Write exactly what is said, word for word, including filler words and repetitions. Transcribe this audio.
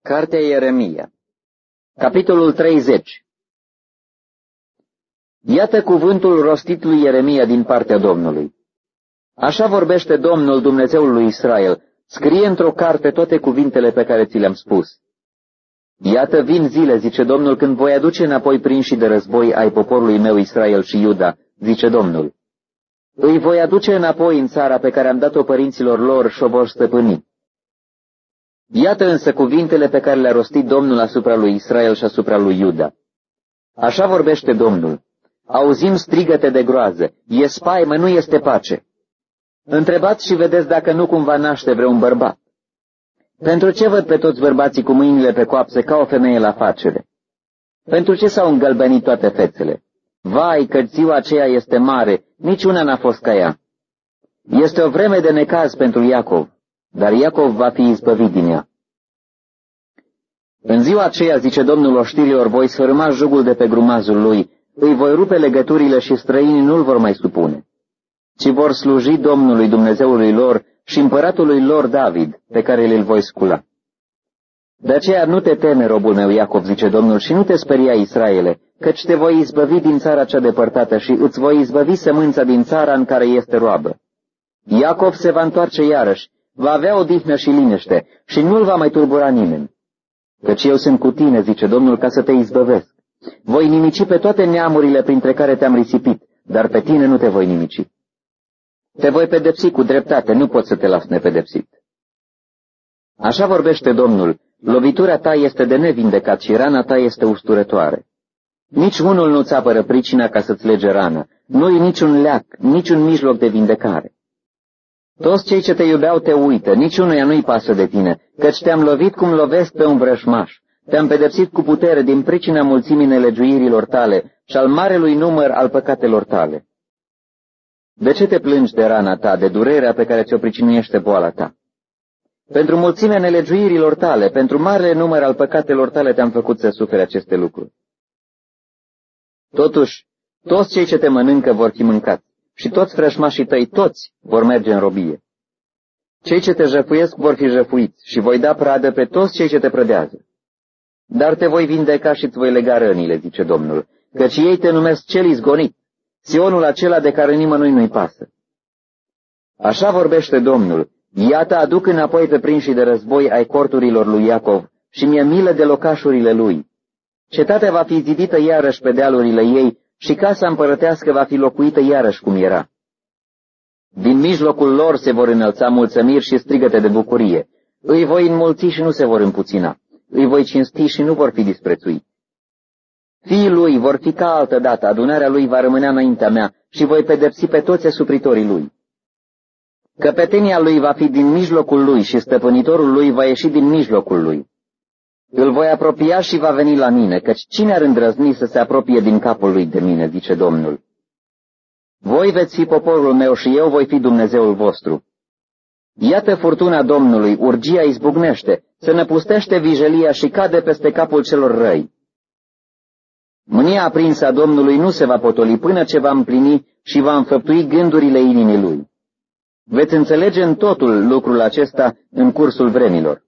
Cartea Ieremia, capitolul treizeci. Iată cuvântul rostit lui Ieremia din partea Domnului. Așa vorbește Domnul, Dumnezeul lui Israel: scrie într-o carte toate cuvintele pe care ți le-am spus. Iată vin zile, zice Domnul, când voi aduce înapoi prinși de război ai poporului meu Israel și Iuda, zice Domnul. Îi voi aduce înapoi în țara pe care am dat-o părinților lor și o vor stăpâni. Iată însă cuvintele pe care le-a rostit Domnul asupra lui Israel și asupra lui Iuda. Așa vorbește Domnul: auzim strigăte de groază, e spaimă, nu este pace. Întrebați și vedeți dacă nu cumva naște vreun bărbat. Pentru ce văd pe toți bărbații cu mâinile pe coapse ca o femeie la facere? Pentru ce s-au îngălbenit toate fețele? Vai, că ziua aceea este mare, niciuna n-a fost ca ea. Este o vreme de necaz pentru Iacov, dar Iacov va fi izbăvit din ea. În ziua aceea, zice Domnul oștirilor, voi sfărâma jugul de pe grumazul lui, îi voi rupe legăturile și străinii nu-l vor mai supune, ci vor sluji Domnului Dumnezeului lor și împăratului lor David, pe care îl voi scula. De aceea nu te teme, robul meu Iacov, zice Domnul, și nu te speria, Israele, căci te voi izbăvi din țara cea depărtată și îți voi izbăvi sămânța din țara în care este roabă. Iacov se va întoarce iarăși, va avea odihnă și liniște și nu-l va mai turbura nimeni. Căci eu sunt cu tine, zice Domnul, ca să te izbăvesc. Voi nimici pe toate neamurile printre care te-am risipit, dar pe tine nu te voi nimici. Te voi pedepsi cu dreptate, nu pot să te las nepedepsit. Așa vorbește Domnul: lovitura ta este de nevindecat și rana ta este usturătoare. Nici unul nu-ți apără pricina ca să-ți lege rană, nu-i niciun leac, niciun mijloc de vindecare. Toți cei ce te iubeau te uită, niciunuia nu-i pasă de tine, căci te-am lovit cum lovesc pe un vrăjmaș, te-am pedepsit cu putere din pricina mulțimii nelegiuirilor tale și al marelui număr al păcatelor tale. De ce te plângi de rana ta, de durerea pe care ți-o pricinuiește boala ta? Pentru mulțimea nelegiuirilor tale, pentru marele număr al păcatelor tale te-am făcut să suferi aceste lucruri. Totuși, toți cei ce te mănâncă vor fi mâncați și toți vrăjmașii tăi, toți, vor merge în robie. Cei ce te jăfuiesc vor fi jăfuiți și voi da pradă pe toți cei ce te prădează. Dar te voi vindeca și îți voi lega rănile, zice Domnul, căci ei te numesc cel izgonit, Sionul acela de care nimănui nu-i pasă. Așa vorbește Domnul: iată aduc înapoi pe prinșii de război ai corturilor lui Iacov și mi-e milă de locașurile lui. Cetatea va fi zidită iarăși pe dealurile ei și casa împărătească va fi locuită iarăși cum era. Din mijlocul lor se vor înălța mulțămiri și strigăte de bucurie. Îi voi înmulți și nu se vor împuțina. Îi voi cinsti și nu vor fi disprețuiți. Fiii lui vor fi ca altă dată, adunarea lui va rămânea înaintea mea și voi pedepsi pe toți asupritorii lui. Căpetenia lui va fi din mijlocul lui și stăpânitorul lui va ieși din mijlocul lui. Îl voi apropia și va veni la mine, căci cine ar îndrăzni să se apropie din capul lui de mine, zice Domnul. Voi veți fi poporul meu și eu voi fi Dumnezeul vostru. Iată furtuna Domnului, urgia izbucnește, se năpustește vijelia și cade peste capul celor răi. Mânia aprinsă a Domnului nu se va potoli până ce va împlini și va înfăptui gândurile inimii lui. Veți înțelege în totul lucrul acesta în cursul vremilor.